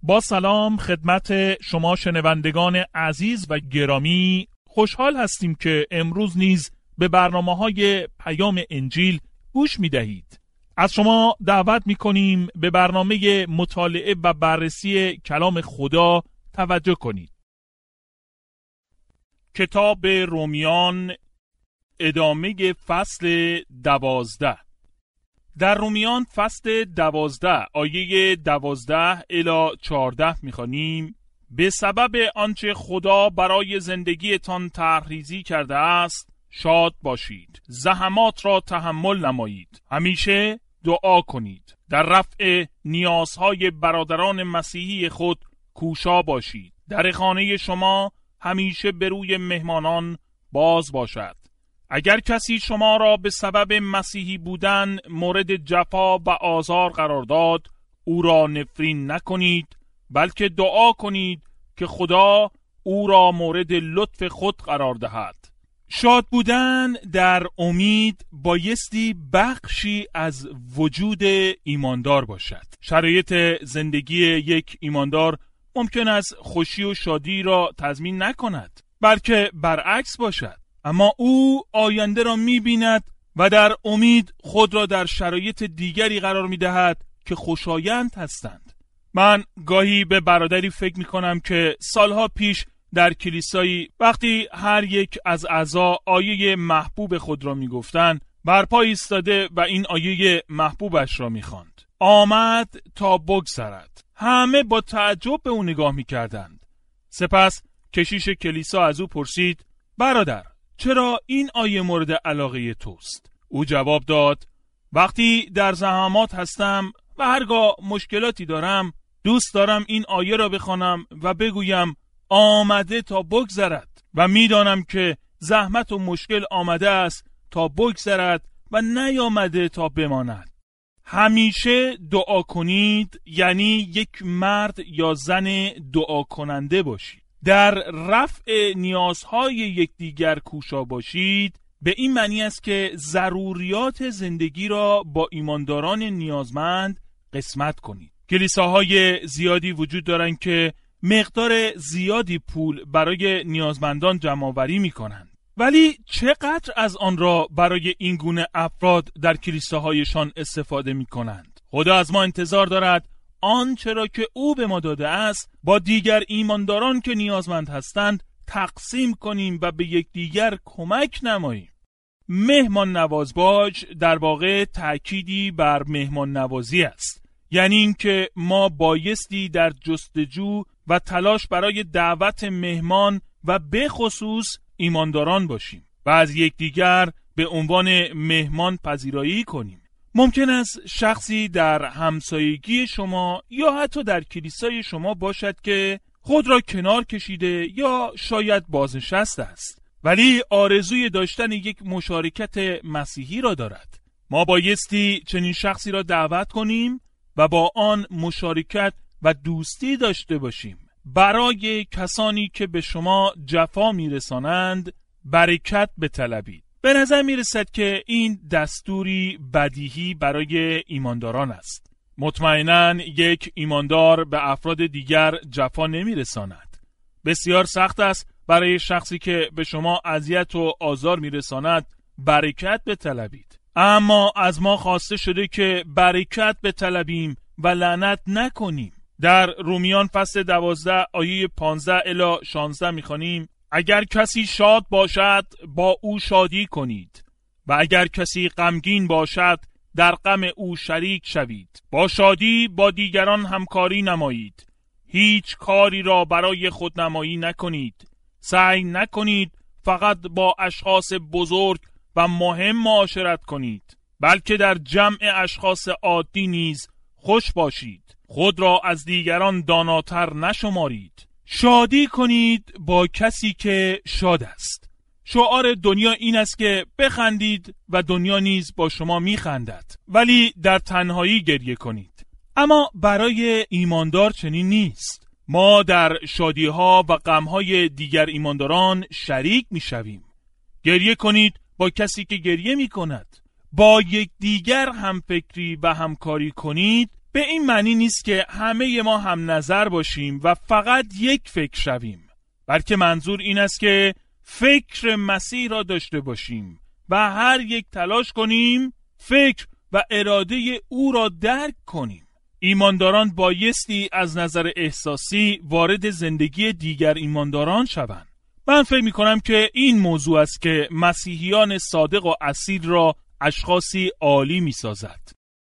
با سلام خدمت شما شنوندگان عزیز و گرامی، خوشحال هستیم که امروز نیز به برنامه‌های پیام انجیل گوش می‌دهید. از شما دعوت می‌کنیم به برنامه مطالعه و بررسی کلام خدا توجه کنید. کتاب رومیان، ادامه فصل 12. در رومیان فصل 12 آیه 12 الی 14 می‌خوانیم: به سبب آنچه خدا برای زندگیتان طرح‌ریزی کرده است شاد باشید، زحمات را تحمل نمایید، همیشه دعا کنید، در رفع نیازهای برادران مسیحی خود کوشا باشید، در خانه شما همیشه به روی مهمانان باز باشد. اگر کسی شما را به سبب مسیحی بودن مورد جفا و آزار قرار داد، او را نفرین نکنید، بلکه دعا کنید که خدا او را مورد لطف خود قرار دهد. شاد بودن در امید بایستی بخشی از وجود ایماندار باشد. شرایط زندگی یک ایماندار ممکن است خوشی و شادی را تضمین نکند، بلکه برعکس باشد. اما او آینده را می‌بیند و در امید خود را در شرایط دیگری قرار می‌دهد که خوشایند هستند. من گاهی به برادری فکر می‌کنم که سالها پیش در کلیسایی وقتی هر یک از اعضا آیه محبوب خود را می‌گفتند، برپا ایستاده و این آیه محبوبش را می‌خواند: آمد تا بگذرد. همه با تعجب به او نگاه می‌کردند. سپس کشیش کلیسا از او پرسید: برادر، چرا این آیه مورد علاقه توست؟ او جواب داد: وقتی در زحمات هستم و هرگاه مشکلاتی دارم، دوست دارم این آیه را بخوانم و بگویم آمده تا بگذرد، و میدانم که زحمت و مشکل آمده است تا بگذرد و نیامده تا بماند. همیشه دعا کنید یعنی یک مرد یا زن دعا کننده باشید. در رفع نیازهای یکدیگر کوشا باشید به این معنی است که ضروریات زندگی را با ایمانداران نیازمند قسمت کنید. کلیساهای زیادی وجود دارند که مقدار زیادی پول برای نیازمندان جمع‌آوری می‌کنند، ولی چقدر از آن را برای این گونه افراد در کلیساهایشان استفاده می‌کنند؟ خدا از ما انتظار دارد آنچه را که او به ما داده است با دیگر ایمانداران که نیازمند هستند تقسیم کنیم و به یکدیگر کمک نماییم. مهمان نواز باش در واقع تأکیدی بر مهمان نوازی است، یعنی اینکه ما بایستی در جستجو و تلاش برای دعوت مهمان و به خصوص ایمانداران باشیم و از یکدیگر به عنوان مهمان پذیرایی کنیم. ممکن است شخصی در همسایگی شما یا حتی در کلیسای شما باشد که خود را کنار کشیده یا شاید بازنشسته است، ولی آرزوی داشتن یک مشارکت مسیحی را دارد. ما بایستی چنین شخصی را دعوت کنیم و با آن مشارکت و دوستی داشته باشیم. برای کسانی که به شما جفا میرسانند برکت بطلبید. به نظر میرسد که این دستوری بدیهی برای ایمانداران است. مطمئناً یک ایماندار به افراد دیگر جفا نمیرساند. بسیار سخت است برای شخصی که به شما اذیت و آزار میرساند برکت بطلبید. اما از ما خواسته شده که برکت بطلبیم و لعنت نکنیم. در رومیان فصل 12 آیه 15 الی 16 میخوانیم: اگر کسی شاد باشد با او شادی کنید و اگر کسی غمگین باشد در غم او شریک شوید. با شادی با دیگران همکاری نمایید. هیچ کاری را برای خودنمایی نکنید. سعی نکنید فقط با اشخاص بزرگ و مهم معاشرت کنید، بلکه در جمع اشخاص عادی نیز خوش باشید. خود را از دیگران داناتر نشمارید. شادی کنید با کسی که شاد است. شعار دنیا این است که بخندید و دنیا نیز با شما میخندد، ولی در تنهایی گریه کنید. اما برای ایماندار چنین نیست. ما در شادی‌ها و غم‌های دیگر ایمانداران شریک میشویم. گریه کنید با کسی که گریه میکند. با یک دیگر همفکری و همکاری کنید به این معنی نیست که همه ما هم نظر باشیم و فقط یک فکر شویم، بلکه منظور این است که فکر مسیح را داشته باشیم و هر یک تلاش کنیم فکر و اراده او را درک کنیم. ایمانداران بایستی از نظر احساسی وارد زندگی دیگر ایمانداران شوند. من فکر می‌کنم که این موضوع است که مسیحیان صادق و اصیل را اشخاصی عالی می‌سازد.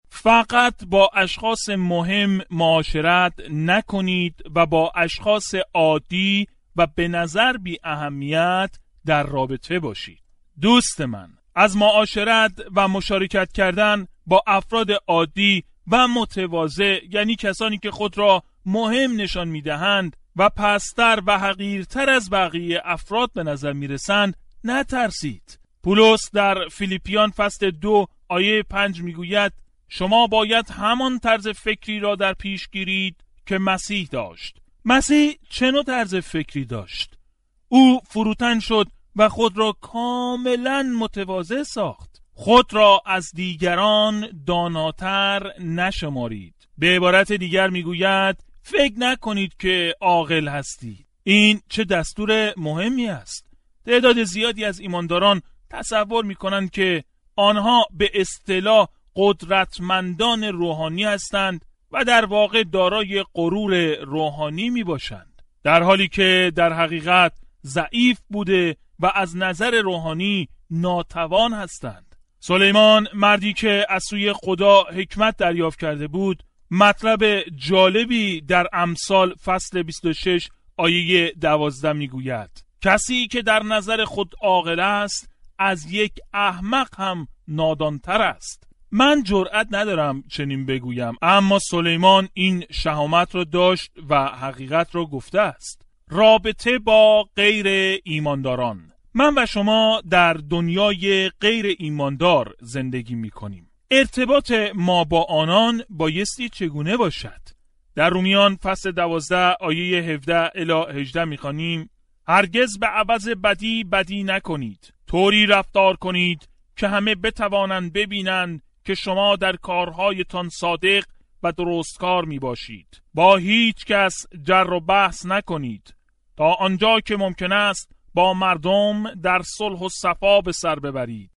فقط با اشخاص مهم معاشرت نکنید و با اشخاص عادی و به نظر بی اهمیت در رابطه باشید. دوست من، از معاشرت و مشارکت کردن با افراد عادی و متواضع، یعنی کسانی که خود را مهم نشان می‌دهند و پستر و حقیرتر از بقیه افراد به نظر می‌رسند، نترسید. پولس در فیلیپیان فصل 2 آیه 5 میگوید شما باید همان طرز فکری را در پیش گیرید که مسیح داشت. مسیح چه نوع طرز فکری داشت؟ او فروتن شد و خود را کاملا متواضع ساخت. خود را از دیگران داناتر نشمارید. به عبارت دیگر میگوید فکر نکنید که عاقل هستید. این چه دستور مهمی است. تعداد زیادی از ایمانداران تصور میکنند که آنها به اصطلاح قدرتمندان روحانی هستند و در واقع دارای غرور روحانی می باشند، در حالی که در حقیقت ضعیف بوده و از نظر روحانی ناتوان هستند. سلیمان، مردی که از سوی خدا حکمت دریافت کرده بود، مطلب جالبی در امثال فصل 26 آیه 12 می گوید کسی که در نظر خود عاقل است از یک احمق هم نادانتر است. من جرأت ندارم چنین بگویم، اما سلیمان این شهامت را داشت و حقیقت را گفته است. رابطه با غیر ایمانداران. من و شما در دنیای غیر ایماندار زندگی می کنیم. ارتباط ما با آنان بایستی چگونه باشد؟ در رومیان فصل 12 آیه 17 الی 18 می خوانیم هرگز به عوض بدی بدی نکنید، طوری رفتار کنید که همه بتوانند ببینند که شما در کارهایتان صادق و درستکار می باشید. با هیچ کس جر و بحث نکنید، تا آنجا که ممکن است با مردم در صلح و صفا به سر ببرید.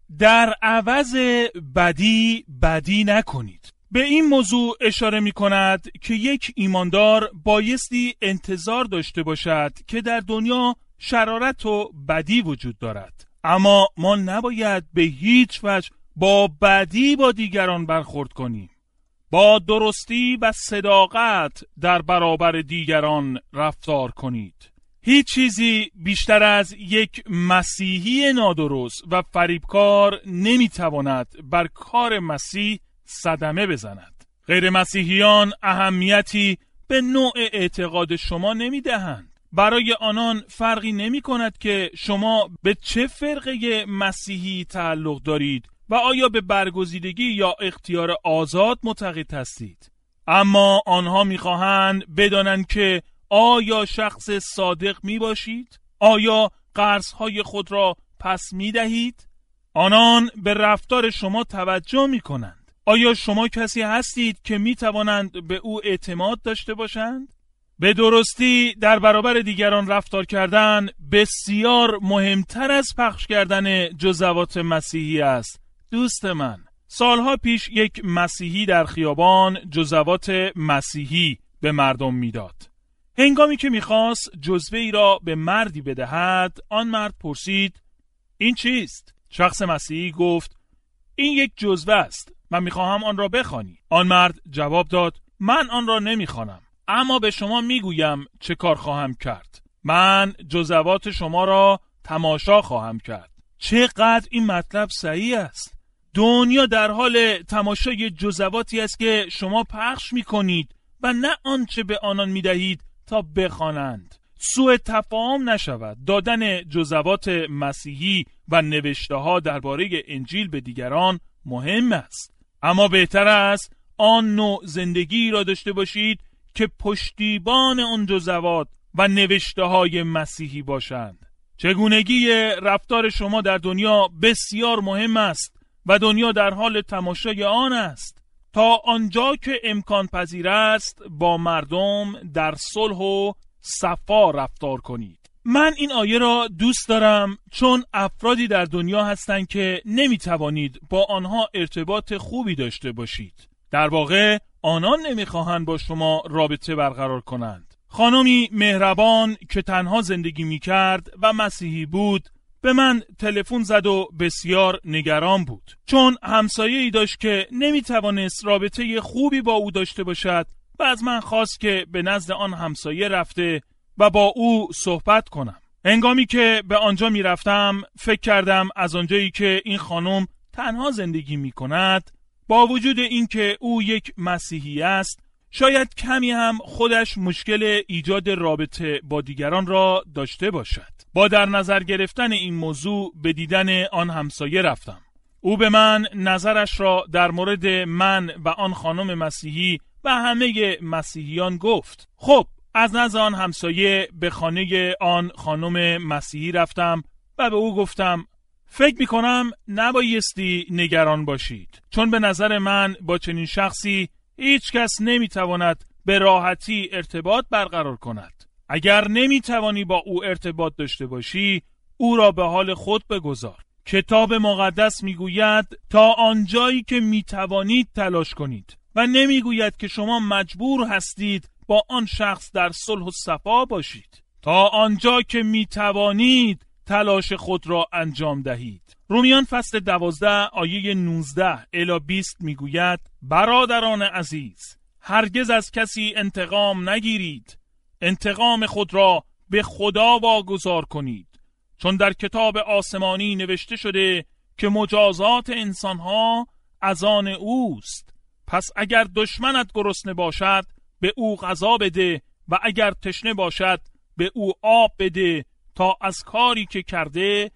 در عوض بدی بدی نکنید. به این موضوع اشاره می کند که یک ایماندار بایستی انتظار داشته باشد که در دنیا شرارت و بدی وجود دارد، اما ما نباید به هیچ وجه با بدی با دیگران برخورد کنیم. با درستی و صداقت در برابر دیگران رفتار کنید. هیچ چیزی بیشتر از یک مسیحی نادرست و فریبکار نمیتواند بر کار مسیح صدمه بزند. غیر مسیحیان اهمیتی به نوع اعتقاد شما نمیدهند. برای آنان فرقی نمی کند که شما به چه فرقه مسیحی تعلق دارید و آیا به برگزیدگی یا اختیار آزاد معتقد هستید. اما آنها می‌خواهند بدانند که آیا شخص صادق می باشید؟ آیا قرضهای خود را پس می دهید؟ آنان به رفتار شما توجه می کنند. آیا شما کسی هستید که می توانند به او اعتماد داشته باشند؟ به درستی در برابر دیگران رفتار کردن بسیار مهمتر از پخش کردن جزوات مسیحی است. دوست من، سالها پیش یک مسیحی در خیابان جزوات مسیحی به مردم میداد. هنگامی که میخواست جزوه‌ای را به مردی بدهد، آن مرد پرسید این چیست؟ شخص مسیحی گفت این یک جزوه است، من میخواهم آن را بخوانی. آن مرد جواب داد من آن را نمیخوانم، اما به شما میگویم چه کار خواهم کرد. من جزوات شما را تماشا خواهم کرد. چقدر این مطلب صحیح است. دنیا در حال تماشای جزواتی است که شما پخش میکنید و نه آنچه به آنان میدهید تا بخوانند. سوء تفاهم نشود. دادن جزوات مسیحی و نوشته ها درباره انجیل به دیگران مهم است، اما بهتر است آن نوع زندگی را داشته باشید که پشتیبان آن جزوات و نوشته های مسیحی باشند. چگونگی رفتار شما در دنیا بسیار مهم است و دنیا در حال تماشای آن است. تا آنجا که امکان پذیر است با مردم در صلح و صفا رفتار کنید. من این آیه را دوست دارم چون افرادی در دنیا هستند که نمیتوانید با آنها ارتباط خوبی داشته باشید. در واقع آنان نمیخواهند با شما رابطه برقرار کنند. خانمی مهربان که تنها زندگی میکرد و مسیحی بود به من تلفن زد و بسیار نگران بود، چون همسایه‌ای داشت که نمیتوانست رابطه خوبی با او داشته باشد و از من خواست که به نزد آن همسایه رفته و با او صحبت کنم. هنگامی که به آنجا می رفتم فکر کردم از آنجایی که این خانم تنها زندگی می کند، با وجود اینکه او یک مسیحی است، شاید کمی هم خودش مشکل ایجاد رابطه با دیگران را داشته باشد. با در نظر گرفتن این موضوع به دیدن آن همسایه رفتم. او به من نظرش را در مورد من و آن خانم مسیحی و همه مسیحیان گفت. خب از نزد آن همسایه به خانه آن خانم مسیحی رفتم و به او گفتم فکر میکنم نبایستی نگران باشید، چون به نظر من با چنین شخصی هیچ کس نمیتواند به راحتی ارتباط برقرار کند. اگر نمیتوانی با او ارتباط داشته باشی، او را به حال خود بگذار. کتاب مقدس میگوید تا آنجایی که میتوانید تلاش کنید و نمیگوید که شما مجبور هستید با آن شخص در صلح و صفا باشید. تا آنجا که میتوانید تلاش خود را انجام دهید. رومیان فصل 12 آیه 19 الی 20 میگوید برادران عزیز، هرگز از کسی انتقام نگیرید، انتقام خود را به خدا واگذار کنید، چون در کتاب آسمانی نوشته شده که مجازات انسانها از آن اوست. پس اگر دشمنت گرسنه باشد به او غذا بده و اگر تشنه باشد به او آب بده، تا از کاری که کرده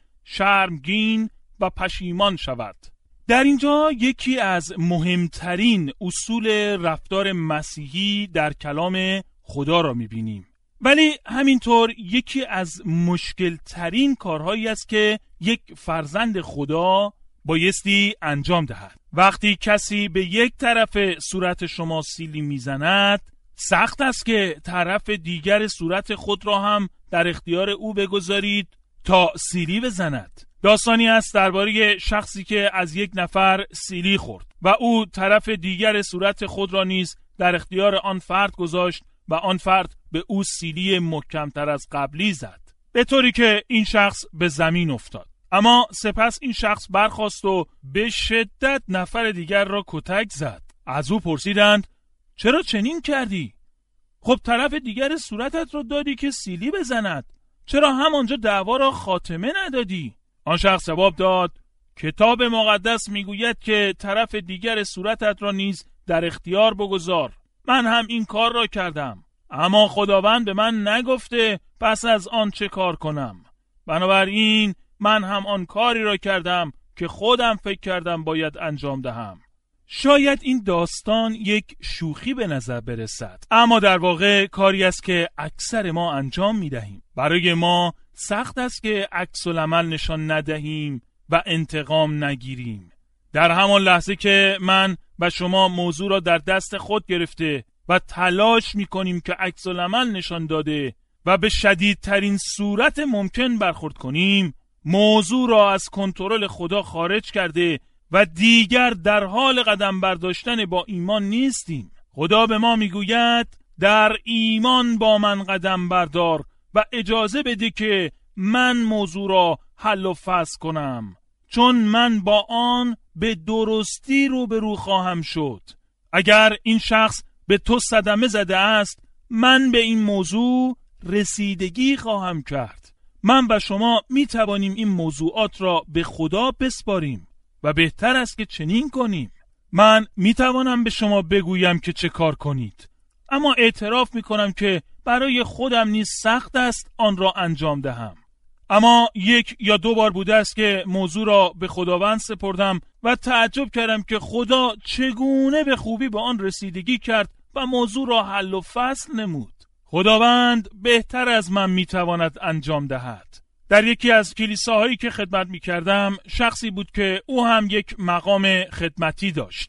شرمگین و پشیمان شود. در اینجا یکی از مهمترین اصول رفتار مسیحی در کلام خدا را می‌بینیم، ولی همینطور یکی از مشکل ترین کارهایی است که یک فرزند خدا بایستی انجام دهد. وقتی کسی به یک طرف صورت شما سیلی میزند، سخت است که طرف دیگر صورت خود را هم در اختیار او بگذارید تا سیلی بزند. داستانی است درباره شخصی که از یک نفر سیلی خورد و او طرف دیگر صورت خود را نیز در اختیار آن فرد گذاشت و آن فرد به او سیلی محکمتر از قبلی زد، به طوری که این شخص به زمین افتاد. اما سپس این شخص برخاست و به شدت نفر دیگر را کتک زد. از او پرسیدند چرا چنین کردی؟ خب طرف دیگر صورتت را دادی که سیلی بزند، چرا همانجا دعوا را خاتمه ندادی؟ آن شخص جواب داد کتاب مقدس میگوید که طرف دیگر صورتت را نیز در اختیار بگذار. من هم این کار را کردم، اما خداوند به من نگفته پس از آن چه کار کنم. بنابراین من هم آن کاری را کردم که خودم فکر کردم باید انجام دهم. شاید این داستان یک شوخی به نظر برسد، اما در واقع کاری است که اکثر ما انجام می دهیم. برای ما سخت است که عکس العمل نشان ندهیم و انتقام نگیریم. در همان لحظه که من و شما موضوع را در دست خود گرفته و تلاش می کنیم که عکس العمل نشان داده و به شدیدترین صورت ممکن برخورد کنیم، موضوع را از کنترل خدا خارج کرده و دیگر در حال قدم برداشتن با ایمان نیستیم. خدا به ما میگوید در ایمان با من قدم بردار و اجازه بده که من موضوع را حل و فصل کنم، چون من با آن به درستی روبرو خواهم شد. اگر این شخص به تو صدمه زده است، من به این موضوع رسیدگی خواهم کرد. من و شما می توانیم این موضوعات را به خدا بسپاریم و بهتر است که چنین کنیم. من می توانم به شما بگویم که چه کار کنید، اما اعتراف می کنم که برای خودم نیز سخت است آن را انجام دهم. اما 1 یا 2 بار بوده است که موضوع را به خداوند سپردم و تعجب کردم که خدا چگونه به خوبی به آن رسیدگی کرد و موضوع را حل و فصل نمود. خداوند بهتر از من میتواند انجام دهد. در یکی از کلیساهایی که خدمت میکردم، شخصی بود که او هم یک مقام خدمتی داشت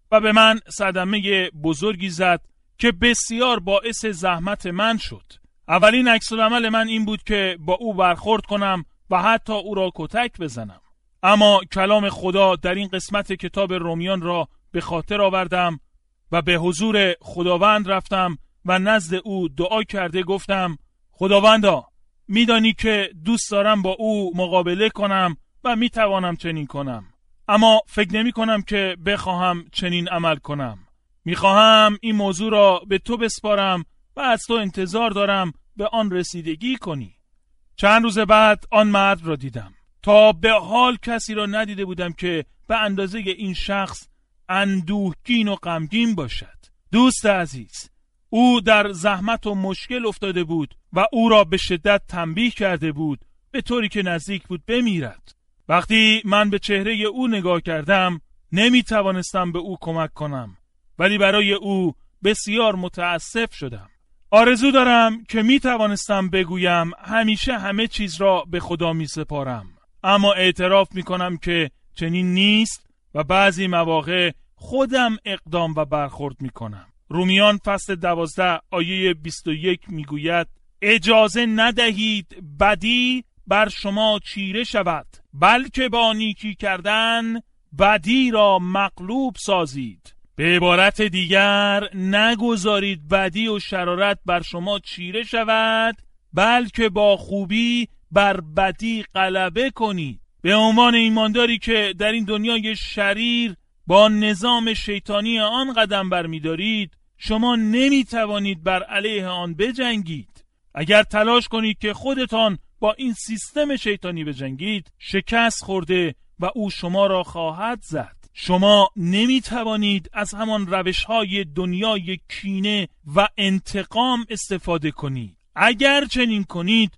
و به من صدمه بزرگی زد که بسیار باعث زحمت من شد. اولین عکس‌العمل من این بود که با او برخورد کنم و حتی او را کتک بزنم. اما کلام خدا در این قسمت کتاب رومیان را به خاطر آوردم و به حضور خداوند رفتم و نزد او دعا کرده گفتم: خداوندا، میدانی که دوست دارم با او مقابله کنم و میتوانم چنین کنم، اما فکر نمی کنم که بخواهم چنین عمل کنم. میخواهم این موضوع را به تو بسپارم و از تو انتظار دارم به آن رسیدگی کنی. چند روز بعد آن مرد را دیدم. تا به حال کسی را ندیده بودم که به اندازه این شخص اندوهگین و غمگین باشد. دوست عزیز، او در زحمت و مشکل افتاده بود و او را به شدت تنبیه کرده بود، به طوری که نزدیک بود بمیرد. وقتی من به چهره او نگاه کردم نمی توانستم به او کمک کنم، ولی برای او بسیار متاسف شدم. آرزو دارم که می توانستم بگویم همیشه همه چیز را به خدا می سپارم، اما اعتراف می کنم که چنین نیست و بعضی مواقع خودم اقدام و برخورد می کنم. رومیان فصل 12 آیه 21 می گوید: اجازه ندهید بدی بر شما چیره شود، بلکه با نیکی کردن بدی را مغلوب سازید. به عبارت دیگر، نگذارید بدی و شرارت بر شما چیره شود، بلکه با خوبی بر بدی غلبه کنید. به عنوان ایمانداری که در این دنیای شریر با نظام شیطانی آن قدم برمی‌دارید، شما نمی‌توانید بر علیه آن بجنگید. اگر تلاش کنید که خودتان با این سیستم شیطانی بجنگید، شکست خورده و او شما را خواهد زد. شما نمی‌توانید از همان روش‌های دنیای کینه و انتقام استفاده کنید. اگر چنین کنید،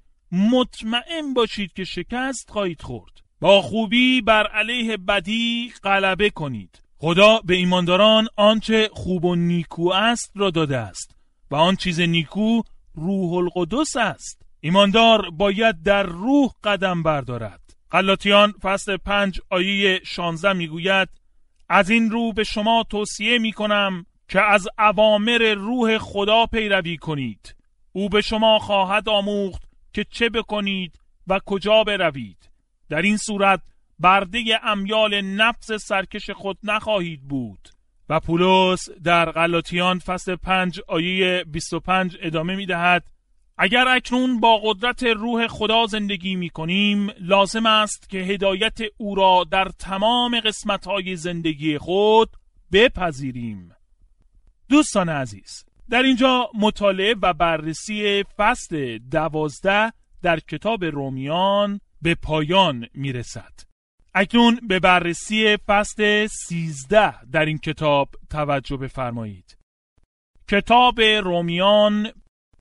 مطمئن باشید که شکست خواهید خورد. با خوبی بر علیه بدی غلبه کنید. خدا به ایمانداران آنچه خوب و نیکو است را داده است و آن چیز نیکو روح القدس است. ایماندار باید در روح قدم بردارد. غلاطیان فصل 5 آیه 16 میگوید: از این رو به شما توصیه میکنم که از اوامر روح خدا پیروی کنید. او به شما خواهد آموخت که چه بکنید و کجا بروید. در این صورت برده امیال نفس سرکش خود نخواهید بود. و پولس در غلاطیان فصل 5 آیه 25 ادامه میدهد: اگر اکنون با قدرت روح خدا زندگی می کنیم، لازم است که هدایت او را در تمام قسمت‌های زندگی خود بپذیریم. دوستان عزیز، در اینجا مطالعه و بررسی فصل 12 در کتاب رومیان به پایان می رسد. اکنون به بررسی فصل 13 در این کتاب توجه بفرمایید. کتاب رومیان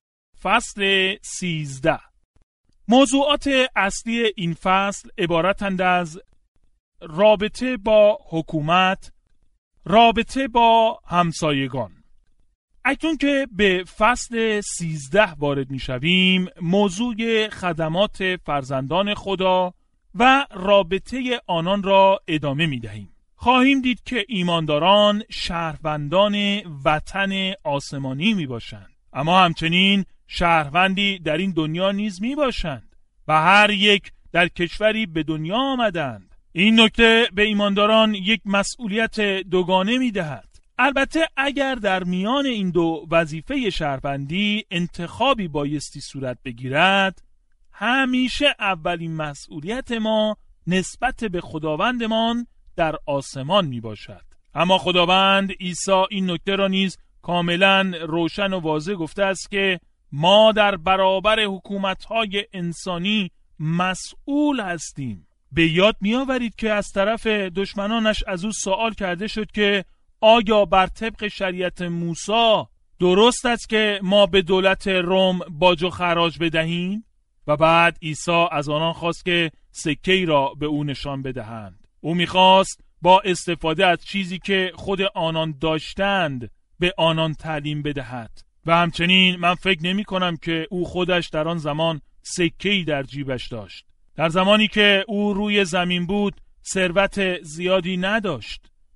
فصل 13. موضوعات اصلی این فصل عبارتند از رابطه با حکومت، رابطه با همسایگان. اکنون که به فصل 13 وارد می شویم، موضوع خدمات فرزندان خدا و رابطه آنان را ادامه می دهیم. خواهیم دید که ایمانداران شهروندان وطن آسمانی می باشند، اما همچنین شهروندی در این دنیا نیز می باشند و هر یک در کشوری به دنیا آمدند. این نکته به ایمانداران یک مسئولیت دوگانه می دهد. البته اگر در میان این دو وظیفه شهروندی انتخابی بایستی صورت بگیرد، همیشه اولین مسئولیت ما نسبت به خداوندمان در آسمان می باشد. اما خداوند عیسی این نکته را نیز کاملا روشن و واضح گفته است که ما در برابر حکومت‌های انسانی مسئول هستیم. به یاد می‌آورید که از طرف دشمنانش از او سوال کرده شد که آیا بر طبق شریعت موسی درست است که ما به دولت روم باج و خراج بدهیم؟ و بعد عیسی از آنان خواست که سکه‌ای را به او نشان بدهند. او می‌خواست با استفاده از چیزی که خود آنان داشتند به آنان تعلیم بدهد. و همچنین من فکر نمی کنم که او خودش در آن زمان سکه‌ای در جیبش داشت. در زمانی که او روی زمین بود ثروت زیادی نداشت.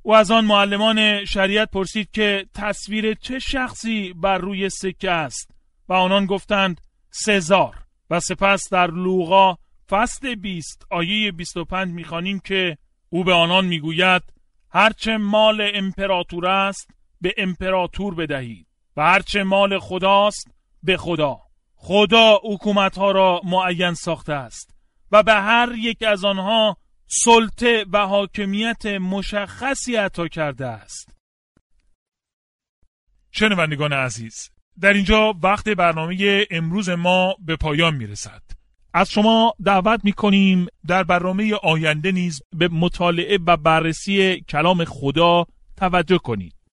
او از آن معلمان شریعت پرسید که تصویر چه شخصی بر روی سکه است و آنان گفتند سزار. و سپس در لوقا فصل 20 آیه 25 می‌خوانیم که او به آنان میگوید هرچه مال امپراتور است به امپراتور بدهید و هرچه مال خداست به خدا. خدا حکومت‌ها را معین ساخته است و به هر یک از آنها سلطه و حاکمیت مشخصی عطا کرده است. شنوندگان عزیز، در اینجا وقت برنامه امروز ما به پایان میرسد. از شما دعوت میکنیم در برنامه آینده نیز به مطالعه و بررسی کلام خدا توجه کنید.